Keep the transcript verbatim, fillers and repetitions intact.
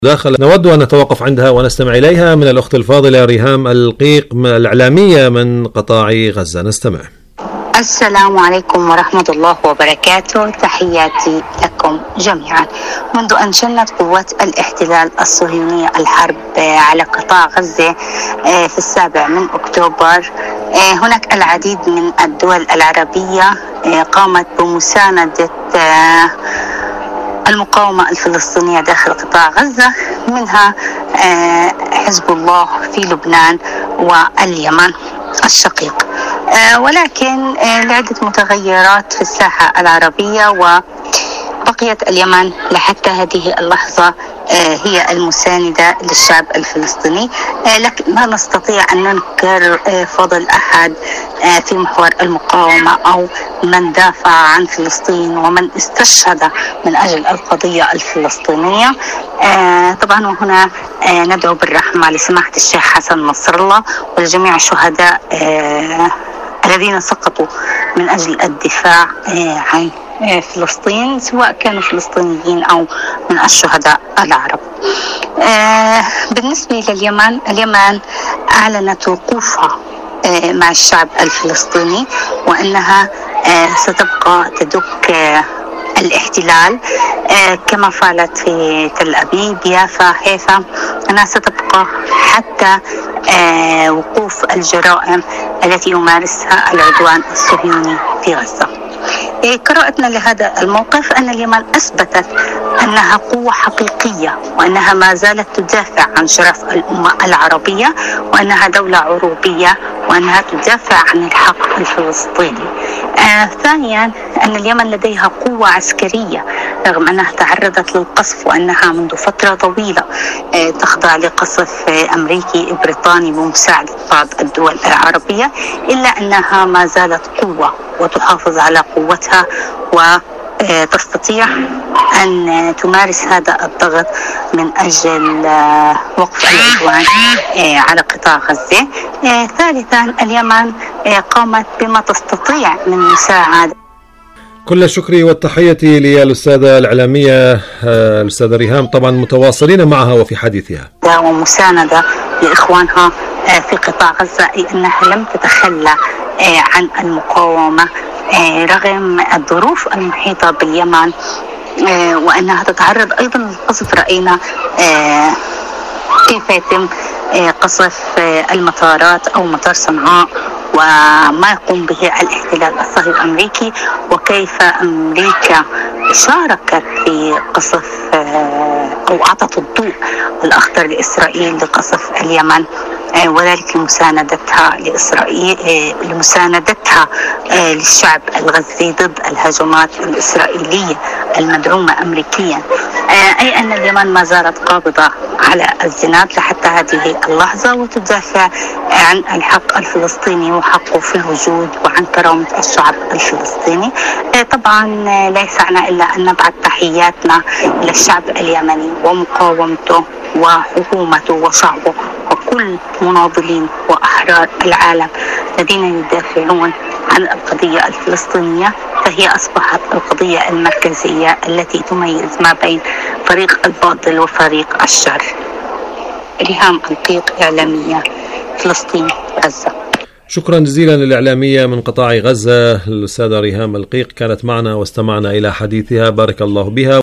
داخل نود أن نتوقف عندها ونستمع إليها من الأخت الفاضلة ريهام القيق الإعلامية من قطاع غزة. نستمع. السلام عليكم ورحمة الله وبركاته، تحياتي لكم جميعا. منذ أن شنت قوات الاحتلال الصهيونية الحرب على قطاع غزة في السابع من أكتوبر، هناك العديد من الدول العربية قامت بمساندة المقاومة الفلسطينية داخل قطاع غزة، منها حزب الله في لبنان واليمن الشقيق، ولكن لعدة متغيرات في الساحة العربية وبقيت اليمن لحتى هذه اللحظة هي المساندة للشعب الفلسطيني، لكن لا نستطيع أن ننكر فضل أحد في محور المقاومة أو من دافع عن فلسطين ومن استشهد من أجل القضية الفلسطينية. طبعا وهنا ندعو بالرحمة لسماحة الشيخ حسن نصر الله ولجميع الشهداء الذين سقطوا من أجل الدفاع عن فلسطين، سواء كانوا فلسطينيين أو من الشهداء العرب. بالنسبة لليمن، اليمن أعلنت وقوفها مع الشعب الفلسطيني وأنها ستبقى تدك الاحتلال كما فعلت في تل أبيب، يافا، حيفا، أنها ستبقى حتى وقوف الجرائم التي يمارسها العدوان الصهيوني في غزة. قراءتنا لهذا الموقف أن اليمن أثبتت أنها قوة حقيقية وأنها ما زالت تدافع عن شرف الأمة العربية وأنها دولة عروبية وأنها تدافع عن الحق الفلسطيني. آه ثانيا أن اليمن لديها قوة عسكرية رغم أنها تعرضت للقصف وأنها منذ فترة طويلة آه تخضع لقصف آه أمريكي بريطاني بمساعدة بعض الدول العربية، إلا أنها ما زالت قوة وتحافظ على قوتها وتستطيع أن تمارس هذا الضغط من أجل وقف العدوان على قطاع غزة. ثالثا اليمن قامت بما تستطيع من مساعدة. كل الشكر والتحية للأستاذة الإعلامية الأستاذة ريهام، طبعا متواصلين معها وفي حديثها ومساندة لإخوانها في قطاع غزة، لأنها لم تتخلى عن المقاومة رغم الظروف المحيطة باليمن وأنها تتعرض أيضا للقصف. رأينا كيف يتم قصف المطارات أو مطار صنعاء وما يقوم به الاحتلال الصهيوني الأمريكي، وكيف أمريكا شاركت في قصف أو أعطت الضوء الأخضر لإسرائيل لقصف اليمن، وذلك لمساندتها لإسرائيل لمساندتها للشعب الغزي ضد الهجمات الإسرائيلية المدعومة أمريكيا. أي أن اليمن ما زالت قابضة على الزناد لحتى هذه اللحظة وتدافع عن الحق الفلسطيني وحقه في الوجود وعن كرامة الشعب الفلسطيني. طبعا لا يسعنا إلا أن نبعث تحياتنا للشعب اليمني ومقاومته وحكومته وشعبه وكل مناضلين وأحرار العالم الذين يدافعون عن القضية الفلسطينية، فهي أصبحت القضية المركزية التي تميز ما بين فريق الباطل وفريق الشر. ريهام القيق، إعلامية، فلسطين، غزة. شكرا جزيلا للإعلامية من قطاع غزة الأستاذة ريهام القيق، كانت معنا واستمعنا إلى حديثها، بارك الله بها.